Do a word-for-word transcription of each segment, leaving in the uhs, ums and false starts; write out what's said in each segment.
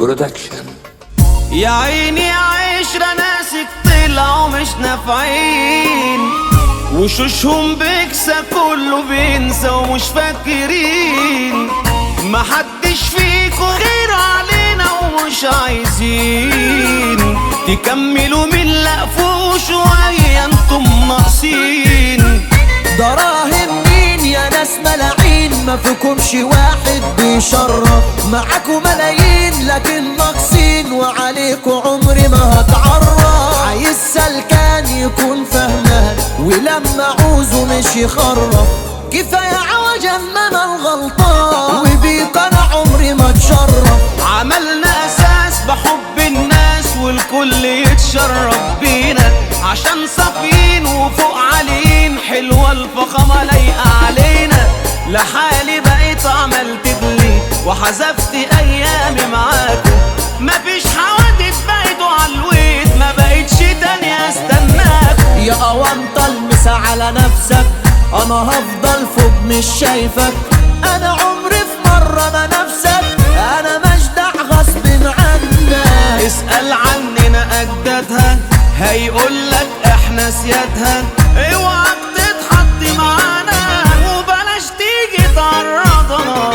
برودكشن. يا عيني عشرة ناسك طلعوا مش نافعين، وشوشهم بيكسى كله بينسى ومش فاكرين، محدش فيكو غير علينا ومش عايزين تكملوا من لقفوا شوية انتم ناقصين. دراهم مين يا ناس ملاعين، ما فيكمش واحد بيشرف، معاكوا ملايين لكن ناقصين وعليكوا عمري ما هتعرف. عايز سلكان يكون فهمان ولما عوزه مش يخرف، كفاية عوجا ما انا الغلطان وبيك انا عمري ما اتشرف. عملنا اساس بحب الناس والكل يتشرف بينا، عشان صافيين وفوق عاليين حلوة الفخامة لايقة علينا. لحالي بقيت عملت بلي وحذفت ايامي معاكم، مفيش حوادث بقيتوا عالويت ما بقيتش تاني استناكم. يا اوامطة المسا على نفسك، انا هفضل فوق مش شايفك، انا عمري في مرة ما نفسك، انا مجدع غصب عنك. اسأل عننا اجدادها هيقولك احنا سيادها، اوعك تتحط معانا وبلاش تيجي تعرضنا.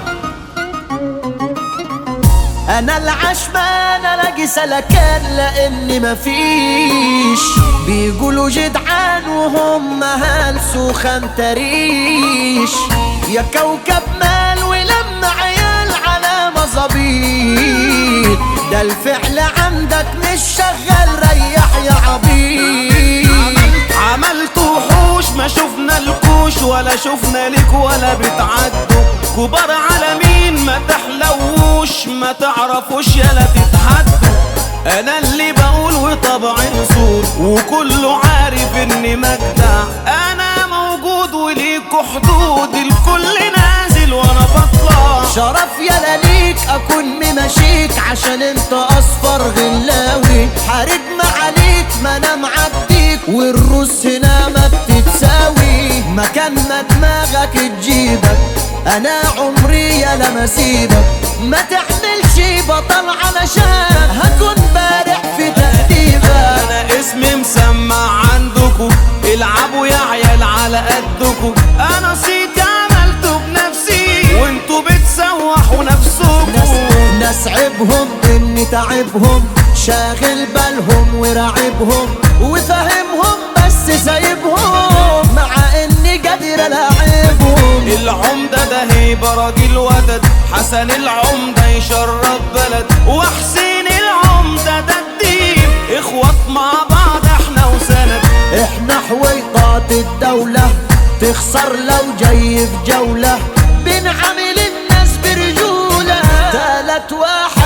انا العشمان الاقي سلكان لاني مفيش، بيقولوا جدعان وهم هلسوا خنتريش، يا كوكب مال ولما عيال على مظابيط، ده الفعل عندك مش شغال ريح يا عبيد. عملت وحوش ما شفنا الكوش ولا شفنا لك ولا بتعدوا، كبار على مين ما تحلوش ما تعرفوش يلا تتحدوا. انا اللي بقول وطبعي نصور وكله عارف اني مجدع، انا موجود وليكوا حدود الكل نازل وانا بطلع. شرف يلا ليك اكون ممشيك عشان انت اصفر غلاوي، حارد معاليك ما انا معديك والروس هنا ما بتتساوي، مكان ما دماغك تجيبك انا عمري يلا ما سيبك، ما تعملش بطل علشان هكون بارع في تأديبك. انا اسمي مسمع عندكو، العبوا يا عيال على قدكو، انا صيتي عملته بنفسي وانتو بتسوحوا نفسكو. ناس, ناس عيبهم اني تعبهم، شاغل بالهم وراعبهم وفهمهم بس سايبهم، مع اني قادر العبهم. العمدة ده هيبة راجل ودد، حسن العمدة يشرف بلد، وحسين العمدة ده الدين، اخوات مع بعض احنا وسند. احنا حويطات الدولة تخسر لو جاي في جولة، بنعامل الناس برجولة، تالت واحد